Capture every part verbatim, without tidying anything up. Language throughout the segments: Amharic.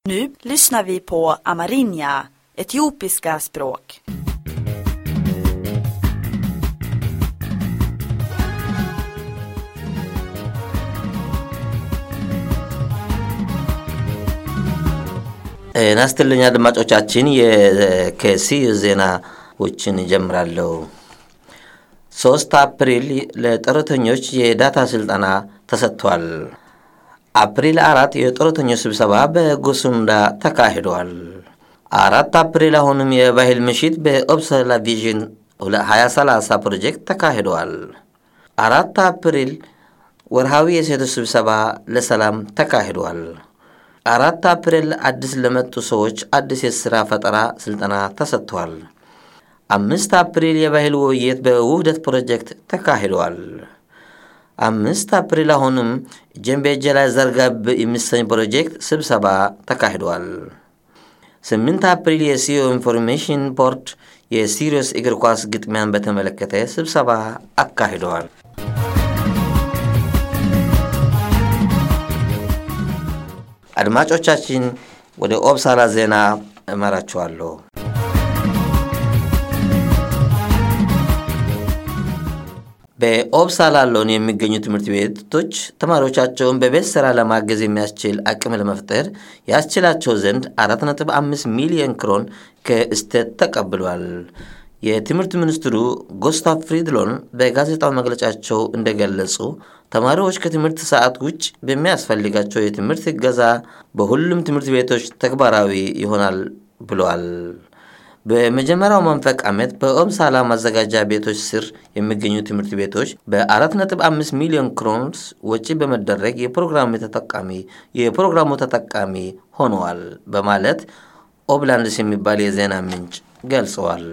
Nu lyssnar vi på Amarinja, etiopiska språk. ናስተልኛ አድማጮቻችን የከሲ ዜናዎችን ጀምራለሁ። ሶስት አፕሪል ለጠረተኞች የዳታ ስልጠና ተሰጥቷል። አፕሪል አራት የጠረተኞች ስብሰባ በጎሱንዳ ተካሂዷል። አራት አፕሪል አሁንም የባህል ምሽት በኦብሰላ ቪዥን ሃያ ሰላሳ ፕሮጀክት ተካሂዷል። አራት አፕሪል ወርሃዊ የሴቶች ስብሰባ ለሰላም ተካሂዷል። አራት አፕሪል አዲስ ለመጡ ሰዎች አዲስ የሥራ ፈጠራ ስልጠና ተሰጥቷል። አምስት አፕሪል የባህል ውይይት በውህደት ፕሮጀክት ተካሂዷል። አምስት አፕሪል አሁንም ጀምቤጀ ላይ ዘርጋብ የሚሰኝ ፕሮጀክት ስብሰባ ተካሂዷል። ስምንት አፕሪል የሲዮ ኢንፎርሜሽን ቦርድ የሲሪየስ እግር ኳስ ግጥሚያን በተመለከተ ስብሰባ አካሂዷል። አድማጮቻችን ወደ ኦብሳላ ዜና እመራችኋለሁ። በኦብሳላ ሎን የሚገኙ ትምህርት ቤቶች ተማሪዎቻቸውን በቤት ስራ ለማገዝ የሚያስችል አቅም ለመፍጠር ያስችላቸው ዘንድ አራት ነጥብ አምስት ሚሊዮን ክሮን ከስቴት ተቀብሏል። የትምህርት ሚኒስትሩ ጉስታቭ ፍሪድሎን በጋዜጣው መግለጫቸው እንደገለጹ ተማሪዎች ከትምህርት ሰዓት ውጭ በሚያስፈልጋቸው የትምህርት እገዛ በሁሉም ትምህርት ቤቶች ተግባራዊ ይሆናል ብለዋል። በመጀመሪያው መንፈቅ ዓመት በኦብሳላ ማዘጋጃ ቤቶች ስር የሚገኙ ትምህርት ቤቶች በአራት ነጥብ አምስት ሚሊዮን ክሮንስ ወጪ በመደረግ የፕሮግራሙ ተጠቃሚ የፕሮግራሙ ተጠቃሚ ሆነዋል በማለት ኦብላንድስ የሚባል የዜና ምንጭ ገልጸዋል።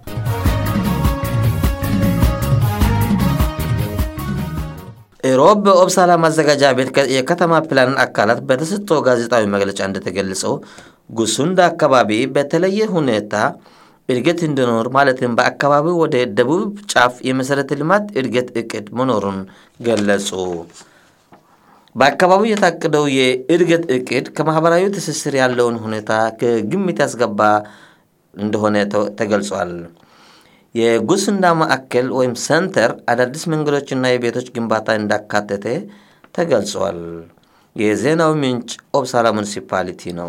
ሮብ በኦብሳላ ማዘጋጃ ቤት የከተማ ፕላን አካላት በተሰጠው ጋዜጣዊ መግለጫ እንደተገለጸው ጉሱንዳ አካባቢ በተለየ ሁኔታ እድገት እንዲኖር ማለትም በአካባቢው ወደ ደቡብ ጫፍ የመሰረተ ልማት እድገት እቅድ መኖሩን ገለጹ። በአካባቢው የታቀደው የእድገት እቅድ ከማህበራዊ ትስስር ያለውን ሁኔታ ከግምት ያስገባ እንደሆነ ተገልጿል። የጉሱንዳ ማዕከል ወይም ሰንተር አዳዲስ መንገዶችና የቤቶች ግንባታ እንዳካተተ ተገልጿል። የዜናው ምንጭ ኦብሳላ ሙኒሲፓሊቲ ነው።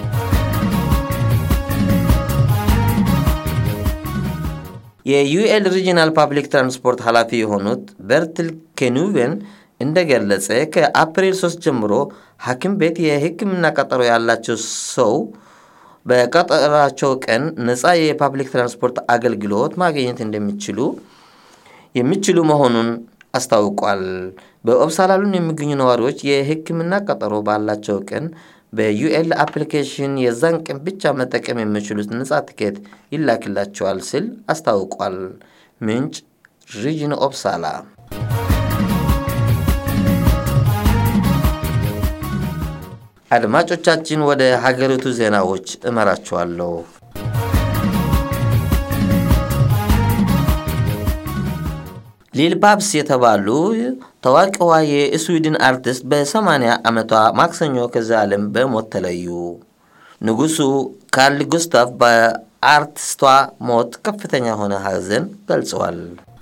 የዩኤል ሪጂናል ፓብሊክ ትራንስፖርት ኃላፊ የሆኑት በርትል ኬኑቬን እንደገለጸ ከአፕሪል ሶስት ጀምሮ ሐኪም ቤት የሕክምና ቀጠሮ ያላቸው ሰው በቀጠራቸው ቀን ነፃ የፓብሊክ ትራንስፖርት አገልግሎት ማግኘት እንደሚችሉ የሚችሉ መሆኑን አስታውቋል። በኦብሳላ ሎን የሚገኙ ነዋሪዎች የሕክምና ቀጠሮ ባላቸው ቀን በዩኤል አፕሊኬሽን የዛን ቀን ብቻ መጠቀም የሚችሉት ነፃ ትኬት ይላክላቸዋል ሲል አስታውቋል። ምንጭ ሪጅን ኦብሳላ። አድማጮቻችን ወደ ሀገሪቱ ዜናዎች እመራችኋለሁ። ሊል ባብስ የተባሉ ታዋቂዋ የስዊድን አርቲስት በሰማንያ ዓመቷ ማክሰኞ ከዚህ ዓለም በሞት ተለዩ። ንጉሱ ካርል ጉስታቭ በአርቲስቷ ሞት ከፍተኛ ሆነ ሐዘን ገልጸዋል።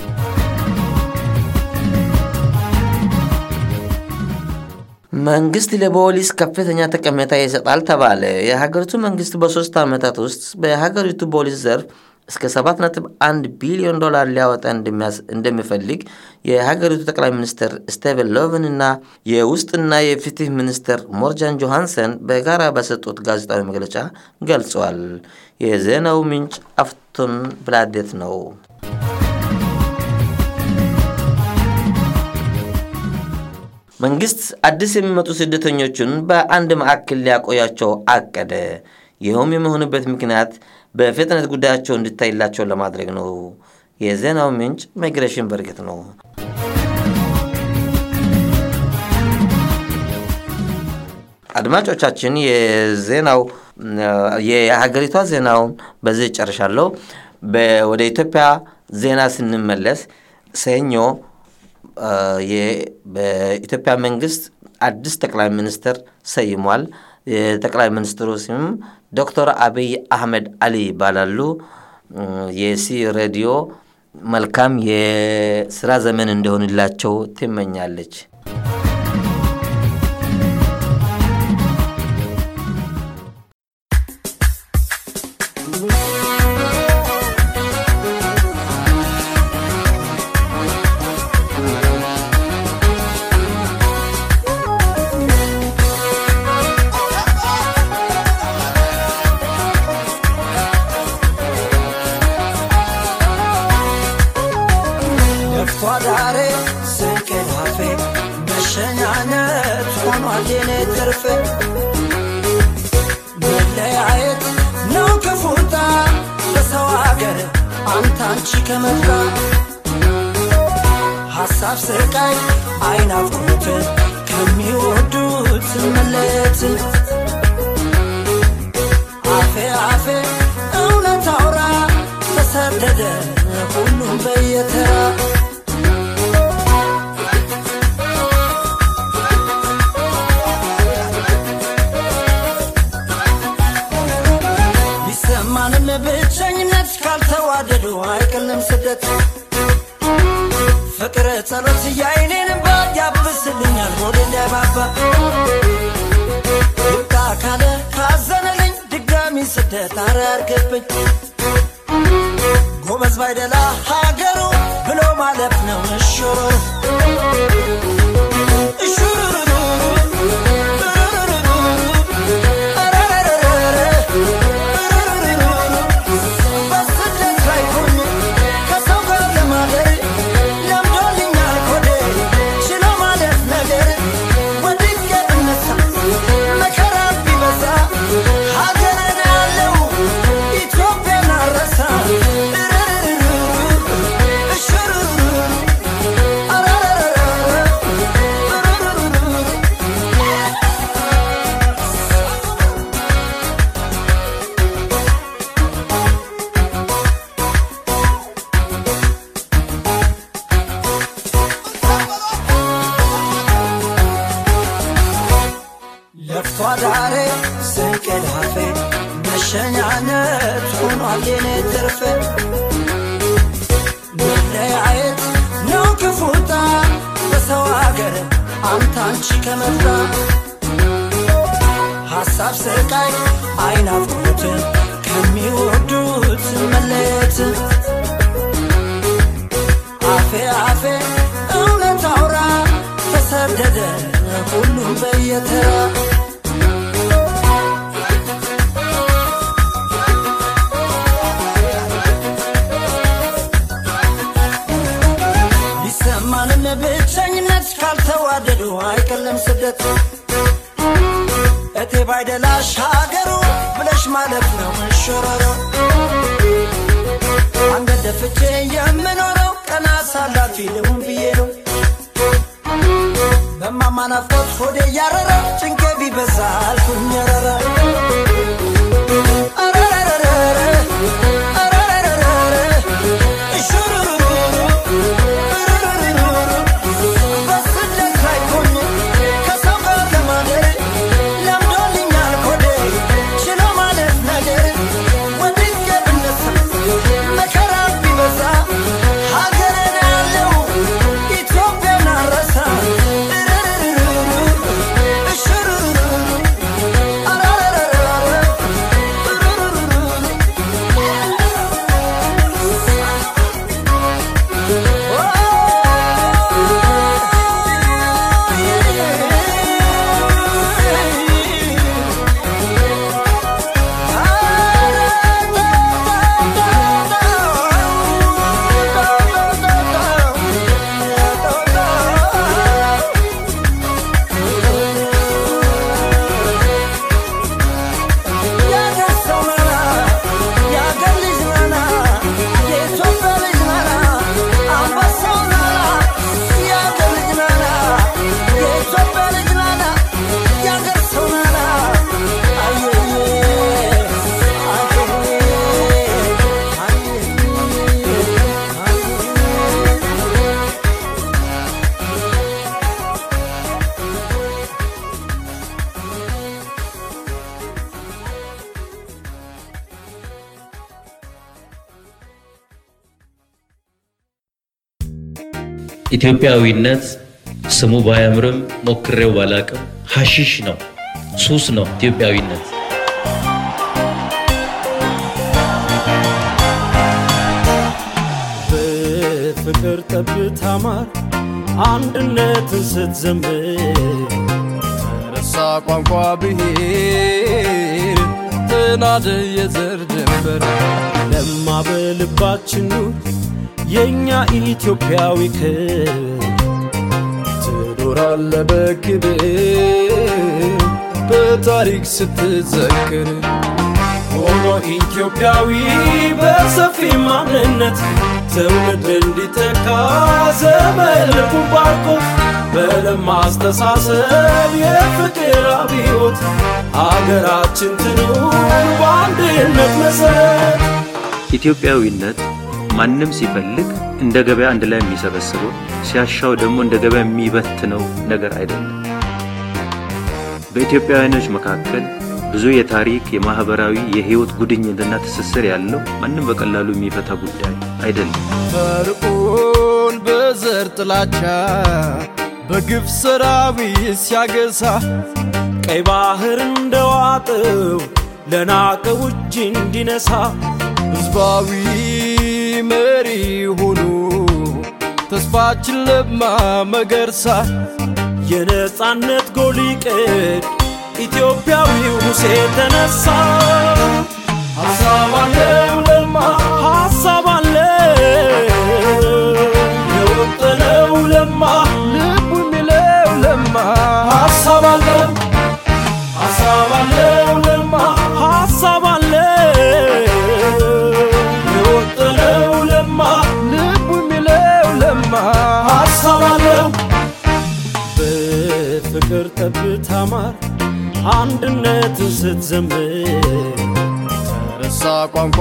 መንግስት ለፖሊስ ከፍተኛ ጠቀሜታ ይሰጣል ተባለ። የሀገሪቱ መንግስት በሶስት ዓመታት ውስጥ በሀገሪቱ ፖሊስ ዘርፍ እስከ ሰባት ነጥብ አንድ ቢሊዮን ዶላር ሊያወጣ እንደሚፈልግ የሀገሪቱ ጠቅላይ ሚኒስትር ስቴቨን ሎቨን እና የውስጥና የፍትህ ሚኒስትር ሞርጋን ጆሃንሰን በጋራ በሰጡት ጋዜጣዊ መግለጫ ገልጸዋል። የዜናው ምንጭ አፍቶን ብላዴት ነው። መንግስት አዲስ የሚመጡ ስደተኞችን በአንድ ማዕከል ሊያቆያቸው አቀደ። ይህም የሚሆንበት ምክንያት በፍጥነት ጉዳያቸው እንዲታይላቸው ለማድረግ ነው። የዜናው ምንጭ ማይግሬሽን በርግጥ ነው። አድማጮቻችን የዜናው የሀገሪቷ ዜናውን በዚህ ጨርሻለሁ። ወደ ኢትዮጵያ ዜና ስንመለስ ሰኞ የኢትዮጵያ መንግስት አዲስ ጠቅላይ ሚኒስትር ሰይሟል። የጠቅላይ ሚኒስትሩ ስም ዶክተር አብይ አህመድ አሊ ባላሉ የሲ ሬዲዮ መልካም የሥራ ዘመን እንደሆነላቸው ትመኛለች። ፏዳሬ ስንቅላፌ መሸኛነት ሆኗል የኔ ትርፌ መለያየት ነው ክፉታ በሰው አገር አንተ አንቺ ከመጣ ሐሳብ ስቃይ አይናፍቁት ከሚወዱት መለየት አፌ አፌ እውነት አውራ ተሰደደ ሁሉም በየተራ ቢሰማንም ብቸኝነት ካልተዋደዱ አይቀልም ስደት ፍቅር ጸሎት ያይኔን ባያብስልኛል ሆዴ ለባባ ይብቃ ካለ ካዘነልኝ ድጋሚ ስደት አራርገብኝ ጎበዝ ባይደላ ሀገሩ ብሎ ማለፍ ነው እሹሩ እሹሩ ፏዳሬ ስንቅላፌ መሸኛነት ሆኗል የኔ ትርፌ መለያየት ነው ክፉታ በሰው አገር አንተ አንቺ ከመጣ ሐሳብ ስቃይ አይናፍቁት ከሚወዱት መለየት አፌ አፌ እውነት አውራ ተሰደደ ሁሉም በየተራ ቢሰማንም ብቸኝነት ካልተዋደዱ አይቀልም ስደት እቴ ባይደላሽ ሀገሩ ብለሽ ማለፍ ነው እሾረሮ አንገት ደፍቼ የምኖረው ቀና ሳላፊ ልሁን ብዬ ነው በማማ ናፍቆት ሆዴ ያረረ ጭንቄ ቢበዛ አልኩኝ ረረ Ara ኢትዮጵያዊነት ስሙ ባያምርም ሞክሬው ባላቅም ሐሺሽ ነው ሱስ ነው ኢትዮጵያዊነት በፍቅር ተብታማር አንድነትን ስትዘምር ተረሳ ቋንቋ ብሔር ተናደ የዘር ድንበር ለማ በልባችን የኛ ኢትዮጵያዊ ክብር ትኖራለ በክብር በታሪክ ስትዘክር ሆኖ ኢትዮጵያዊ በሰፊ ማንነት ትውልድ እንዲተካ ዘመን ልቡን ባርኮ በለማ አስተሳሰብ የፍቅር አብዮት አገራችን ትኑር በአንድነት መሰረት ኢትዮጵያዊነት ማንንም ሲፈልግ እንደ ገበያ አንድ ላይ የሚሰበስበው ሲያሻው ደግሞ እንደ ገበያ የሚበትነው ነገር አይደለም በኢትዮጵያውያኖች መካከል ብዙ የታሪክ የማህበራዊ የህይወት ጉድኝትና ትስስር ያለው ማንንም በቀላሉ የሚፈታ ጉዳይ አይደለም ፈርዖን በዘር ጥላቻ በግፍ ሰራዊት ሲያገሳ ቀይ ባህር እንደዋጠው ለናቀው እጅ እንዲነሳ ህዝባዊ መሪ ሆኖ ተስፋችን ለማ መገርሳ የነጻነት ጎሊቀድ ኢትዮጵያዊው ሙሴ ተነሳ ሐሳብ አለው ለማ ሐሳብ አለው የወጠነው ለማ ልቡ የሚለው ለማ ሐሳብ አለው ሐሳብ አለው ለማ ሐሳብ አለው የወጠነው ለማ ልቡ የሚለው ለማ ሐሳብ አለው በፍቅር ተብታማር አንድነትን ስትዘምር ተረሳ ቋንቋ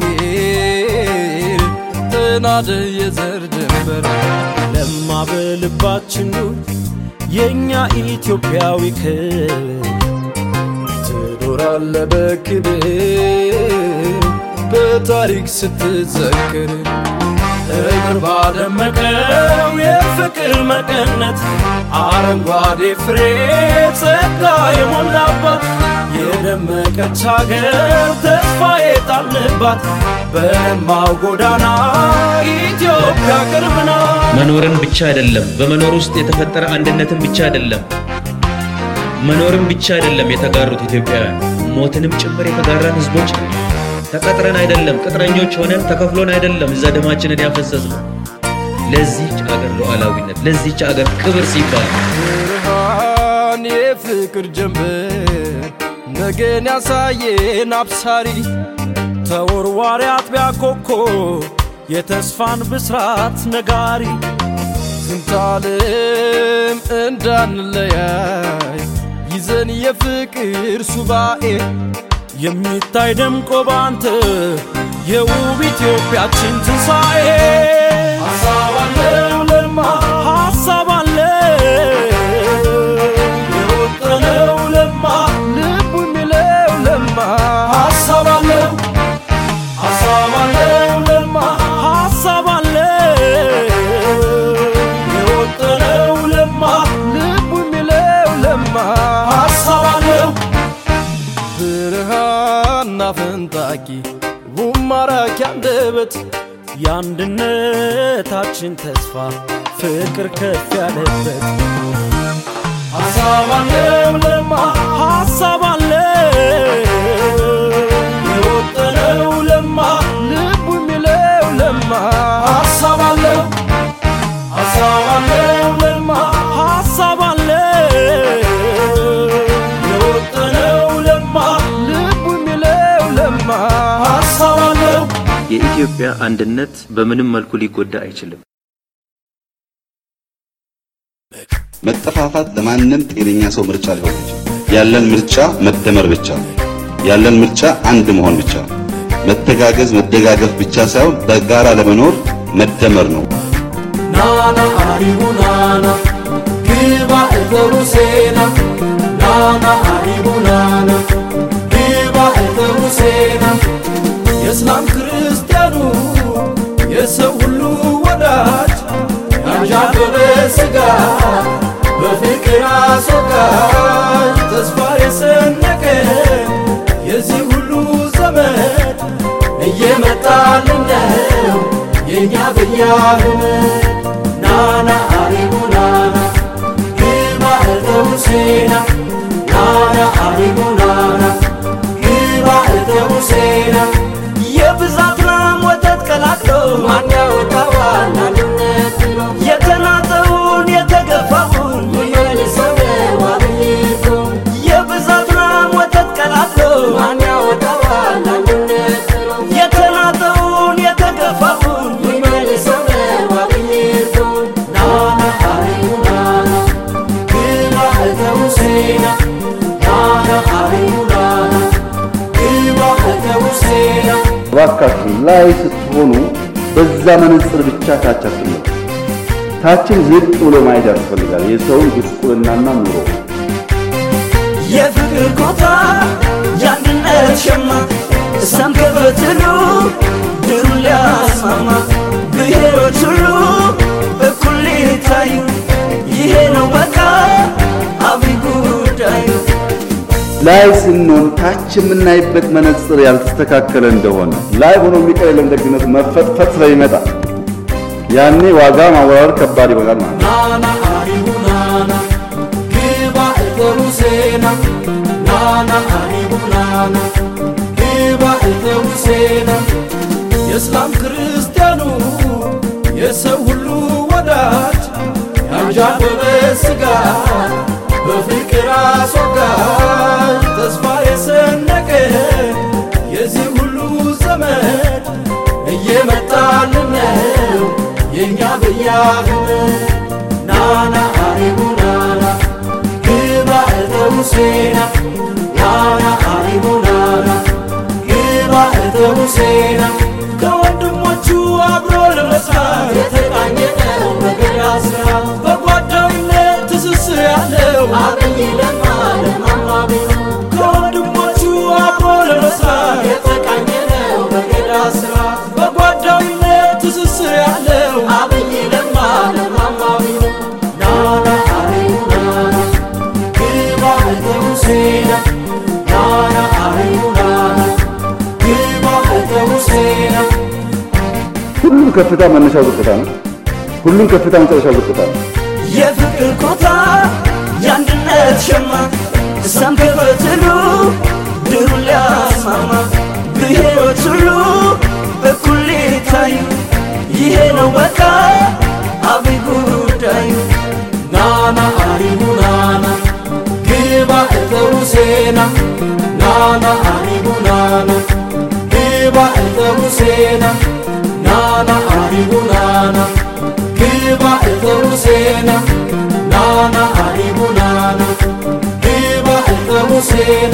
ብሔር ተናደ የዘር ድንበር ለማ በልባችን የኛ ኢትዮጵያዊ ክብር ትኖራለ በክብር በታሪክ ስትዘክር እግር ባደመቀው የፍቅር መቀነት አረንጓዴ ፍሬ ጸጋ የሞላባት የደመቀች ሀገር ተስፋ የጣልንባት በለማው ጎዳና ኢትዮጵያ ቅርብ ናት መኖርን ብቻ አይደለም በመኖር ውስጥ የተፈጠረ አንድነትን ብቻ አይደለም መኖርን ብቻ አይደለም የተጋሩት ኢትዮጵያውያን ሞትንም ጭምር የተጋራን ህዝቦች ተቀጥረን አይደለም ቅጥረኞች ሆነን ተከፍሎን አይደለም እዛ ደማችንን ያፈሰስነው ለዚህ ሀገር ሉዓላዊነት ለዚህ ሀገር ክብር ሲባል ብርሃን የፍቅር ጀንበር ነገን ያሳየን አብሳሪ ተወርዋሪ አጥቢያ ኮከብ የተስፋን ብስራት ነጋሪ ዝንታለም እንዳንለያይ ይዘን የፍቅር ሱባኤ የሚታይ ደምቆ ባንተ የውብ ኢትዮጵያችን ትንሣኤ ሐሳብ አለው ለማ ሐሳብ አለው የወጠነው ለማ ልቡ የሚለው ለማ ሐሳብ አለው ሐሳብ አለው ለማ ሐሳብ አለው የወጠነው ለማ ልቡ የሚለው ለማ ሐሳብ አለው ብርሃንና ፈንጣቂ ውማራኪ አንደበት የአንድነታችን ተስፋ ፍቅር ከፍ ያለበት ሐሳብ አለው ለማ ሐሳብ አለው የወጠነው ለማ ልቡ የሚለው ለማ ሐሳብ አለው ሐሳብ አለው ለማ ሐሳብ አለው የወጠነው ለማ ልቡ የሚለው ለማ ሐሳብ አለው የኢትዮጵያ አንድነት በምንም መልኩ ሊጎዳ አይችልም መጠፋፋት ለማንንም ጤነኛ ሰው ምርጫ ሊሆን ይችላል ያለን ምርጫ መደመር ብቻ ያለን ምርጫ አንድ መሆን ብቻ መተጋገዝ መደጋገፍ ብቻ ሳይሆን በጋራ ለመኖር መደመር ነው ናና አሪቡናና ግባ እተሩሴና ናና አሪቡናና ግባ እተሩሴና የእስላም ክርስቲያኑ የሰው ሁሉ ወዳጅ ያንጃዶ በፍቅር አስወጋጅ ተስፋ የሰነቀ የዚህ ሁሉ ዘመን እየመጣልን ነው የኛ በያህም ናና አሪጉ ናና ግባ እተውሴና ናና አሪጉ ናና ግባ እተውሴና የብዛት ላም ወተት ቀላቅሎ ማን ያወጣዋል አንድነት ብሎ የተናጠውን የተገፋውን ይመልሰው ዋብይቶ የብዛት ላም ወተት ቀላቅሎ ማን ያወጣዋል አንድነት ብሎ የተናጠውን የተገፋውን ይመልሰው ዋብይቶ ናና አሪጉ ናና ግባ እተውሴና ናና አሪጉ ናና ግባ እተውሴና ባካችሁ ላይ ስትሆኑ በዛ መነጽር ብቻ ታች አትመጡ። ታችን ዝቅ ብሎ ማየት ያስፈልጋል። የሰውን ጉስቁልናና ኑሮ የፍቅር ኮታ የአንድነት ሸማ እሳም ከበትሉ ድሩን ሊያስማማ ብሔሮች ሁሉ እኩል ሊታዩ ይሄ ነው በቃ አብይ ጉዳዩ። ላይ ስንሆን ታች የምናይበት መነጽር ያልተስተካከለ እንደሆነ ላይ ሆኖ የሚቀርልን ደግነት መፈጥፈጥ ስለሚመጣ ያኔ ዋጋ ማወራር ከባድ ይሆናል ማለት ነው። ናና አሪጉ ናና ግባ እተውሴና ናና አሪጉ ናና ግባ እተውሴና የእስላም ክርስቲያኑ የሰው ሁሉ ወዳጅ ያንዣበበ ስጋ በፍቅር አስወጋጅ ተስፋ የሰነቀ የዚህ ሁሉ ዘመን እየመጣልን ነው የኛ በያህም ናና አሪጉ ናና ግባ እተውሴና ናና አሪጉ ናና ግባ እተውሴና ከወንድሞቹ አብሮ ለመስራት የተቃኘ ነው በገዳ ስራ በጓዳዊነት ትስስር ያለው አብይ ለማ ለማማ ቢሉ ከወንድሞቹ አብሮ ለመስራት የተቃኘ ነው በገዳ ስራ በጓዳዊነት ትስስር ያለው አብይ ለማ ለማማ ቢሉ ናና አሪጉ ናና ግባ እተውሴና ናና አሪጉ ናና ግባ እተውሴና ሁሉም ከፍታ መነሻው ዝቅታ ነው። ሁሉም ከፍታ መጨረሻው ዝቅታ ነው። የፍቅር ኮታ የአንድነት ሸማ እሳም ከበትሉ ድሩን ሊያስማማ ብሔሮች ሁሉ እኩል ሊታዩ ይሄ ነው በቃ አብይ ጉዳዩ። ናና አሪጉ ናና ግባ እተውሴና ናና አሪጉ ናና ግባ እተውሴና ናና አሪጉ ናና ግባ እተውሴና ናና አሪጉ ናና ግባ እተውሴና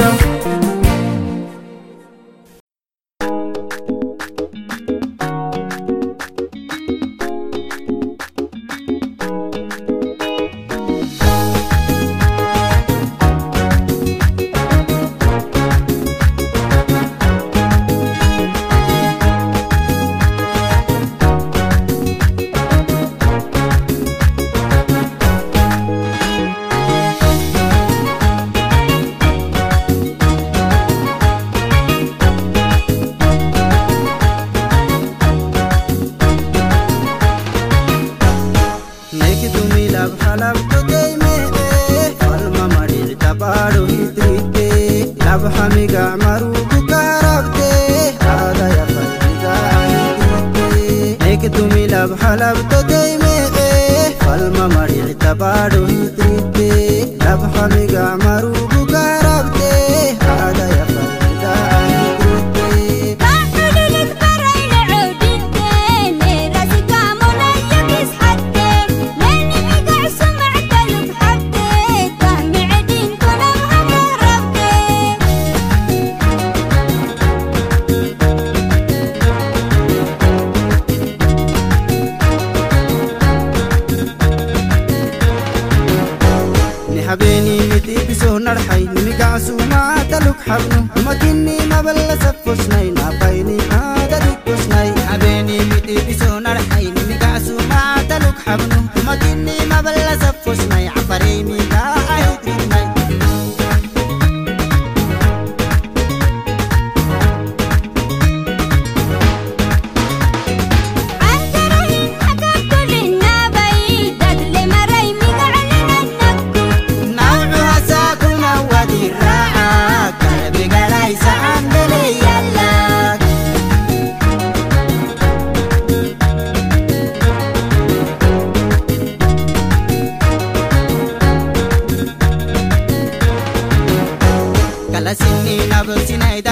حبيني متي بسون الحي نقعسو ما تلوك حبنو مكني ما بلسف وسناي نابيني هذا دوك وسناي حبيني متي بسون الحي نقعسو ما تلوك حبنو مكني ما بلسف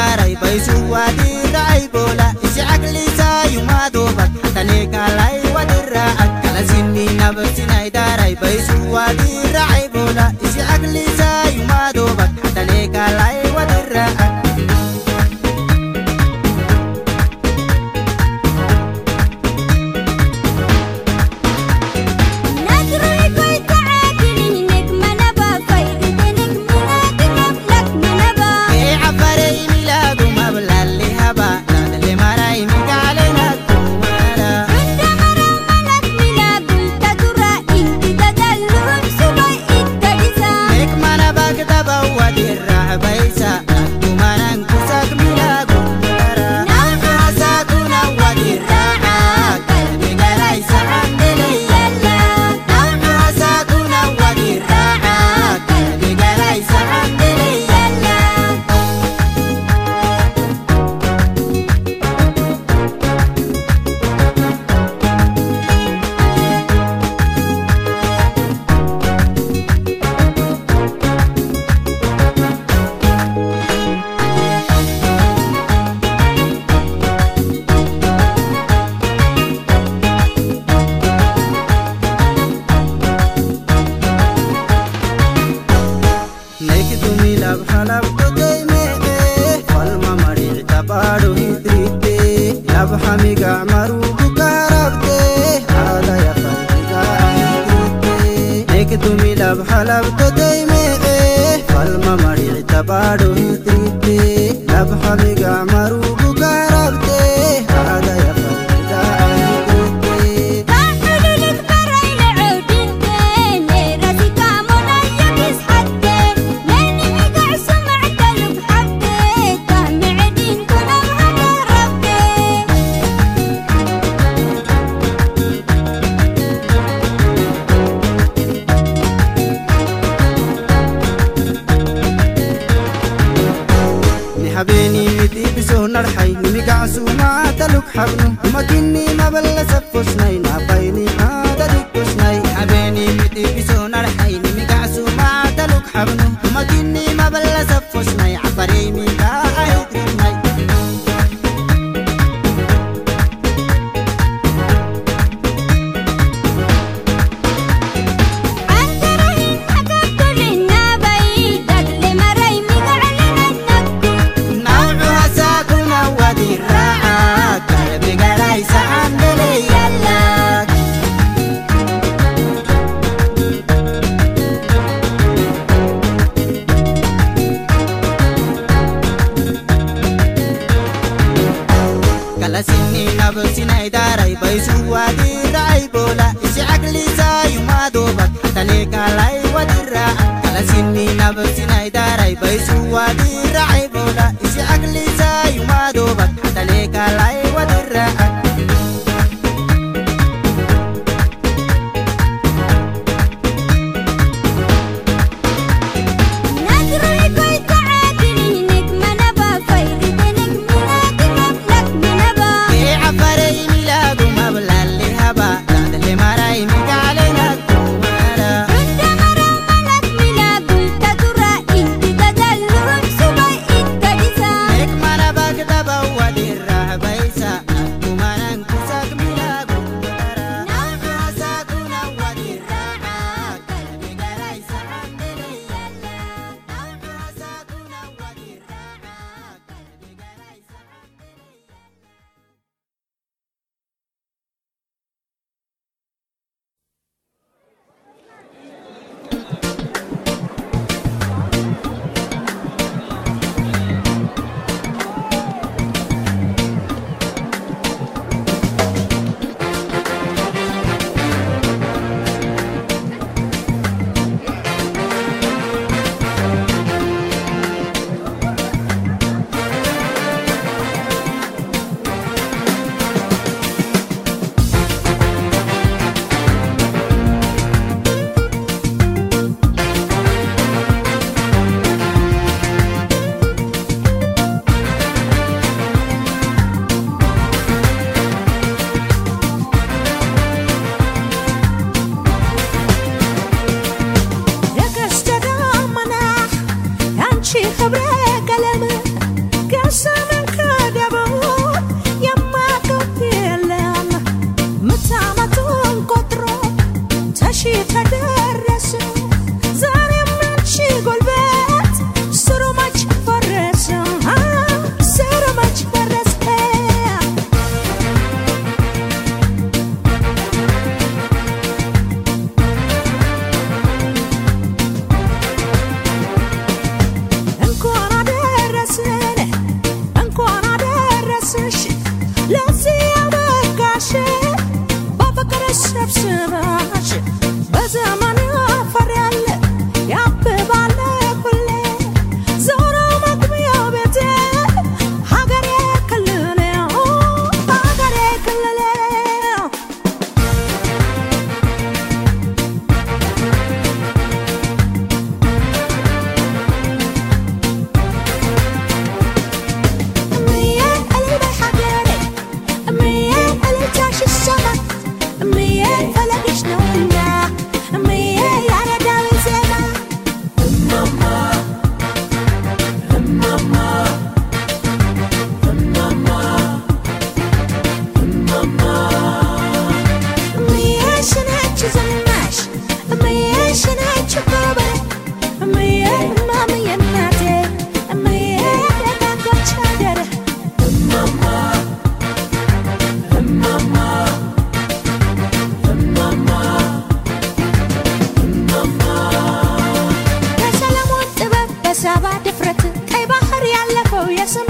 darai baisu wadi rai bola isi akli sayu madobak hatane kalai wadira akala sinni nabsinai darai baisu wadi rai bola isi akli sayu madobak hatane kalai wadira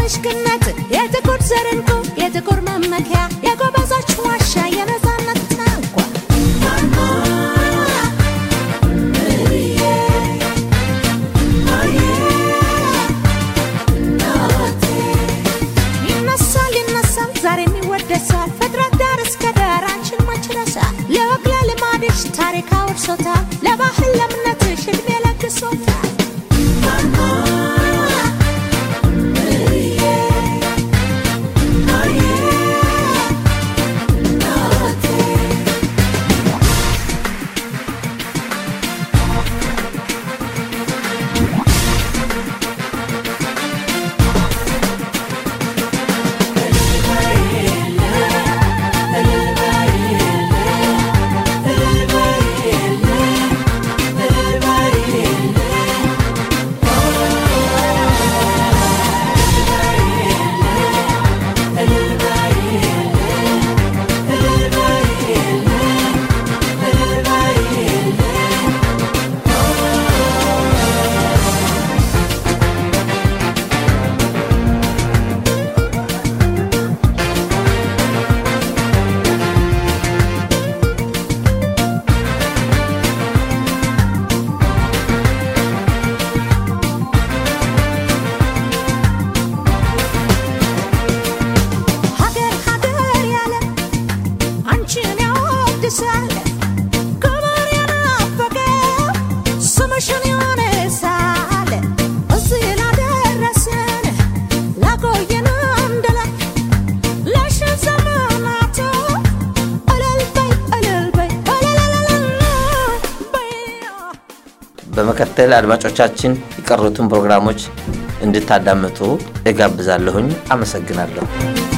ምሽክነት የጥቁር ዘርንኩ የጥቁር መመኪያ የጎበዞች ዋሻ የነፃነት ታንኳ ይነሳል ይነሳል ዛሬም ይወደሳል ፍጥረት ዳር እስከ ዳር አንቺን መች ረሳል ለወግ ለልማድሽ ታሪክ አውርሶታል ለባህል ለእምነትሽ ዕድሜ ለግሶታል በመከተል አድማጮቻችን የቀሩትን ፕሮግራሞች እንድታዳምጡ እጋብዛለሁኝ አመሰግናለሁ